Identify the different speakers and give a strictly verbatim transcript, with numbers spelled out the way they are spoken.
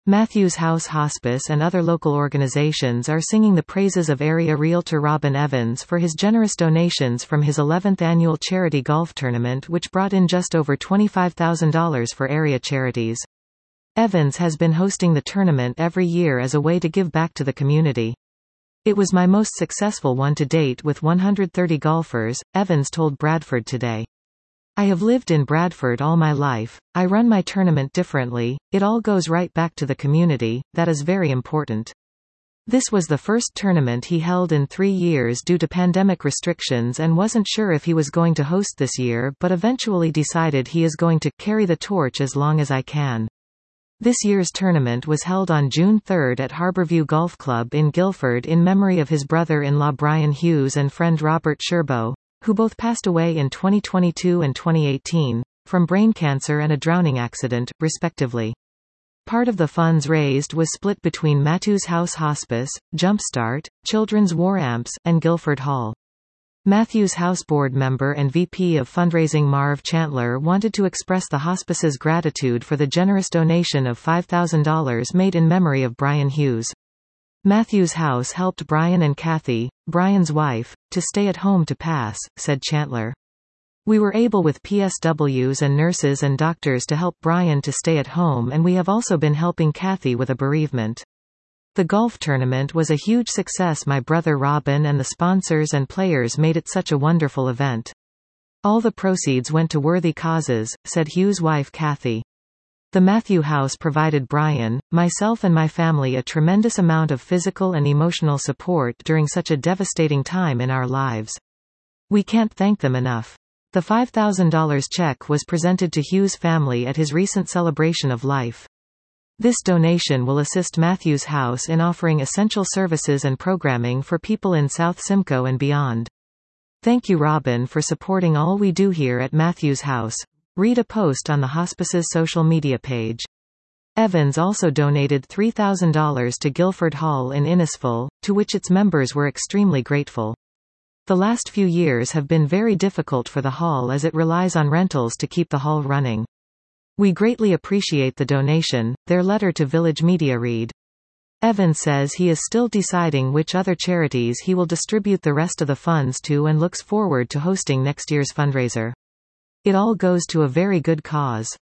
Speaker 1: Matthews House Hospice and other local organizations are singing the praises of area realtor Robin Evans for his generous donations from his eleventh annual charity golf tournament, which brought in just over twenty-five thousand dollars for area charities. Evans has been hosting the tournament every year as a way to give back to the community. "It was my most successful one to date with one hundred thirty golfers," Evans told Bradford Today. "I have lived in Bradford all my life. I run my tournament differently. It all goes right back to the community. That is very important." This was the first tournament he held in three years due to pandemic restrictions and wasn't sure if he was going to host this year, but eventually decided he is going to carry the torch as long as I can. This year's tournament was held on June third at Harborview Golf Club in Guilford in memory of his brother-in-law Brian Hughes and friend Robert Sherbo, who both passed away in twenty twenty-two and twenty eighteen, from brain cancer and a drowning accident, respectively. Part of the funds raised was split between Matthews House Hospice, Jumpstart, Children's War Amps, and Guilford Hall. Matthews House board member and V P of fundraising Marv Chandler wanted to express the hospice's gratitude for the generous donation of five thousand dollars made in memory of Brian Hughes. Matthews House helped Brian and Kathy, Brian's wife, to stay at home to pass, said Chandler. "We were able with P S Ws and nurses and doctors to help Brian to stay at home, and we have also been helping Kathy with a bereavement. The golf tournament was a huge success. My brother Robin and the sponsors and players made it such a wonderful event. All the proceeds went to worthy causes," said Hughes' wife Kathy. "The Matthew House provided Brian, myself and my family a tremendous amount of physical and emotional support during such a devastating time in our lives. We can't thank them enough." The five thousand dollars check was presented to Hughes' family at his recent celebration of life. This donation will assist Matthews House in offering essential services and programming for people in South Simcoe and beyond. "Thank you, Robin, for supporting all we do here at Matthews House." Read a post on the hospice's social media page. Evans also donated three thousand dollars to Guilford Hall in Innisfil, to which its members were extremely grateful. The last few years have been very difficult for the hall as it relies on rentals to keep the hall running. "We greatly appreciate the donation," their letter to Village Media read. Evans says he is still deciding which other charities he will distribute the rest of the funds to and looks forward to hosting next year's fundraiser. "It all goes to a very good cause.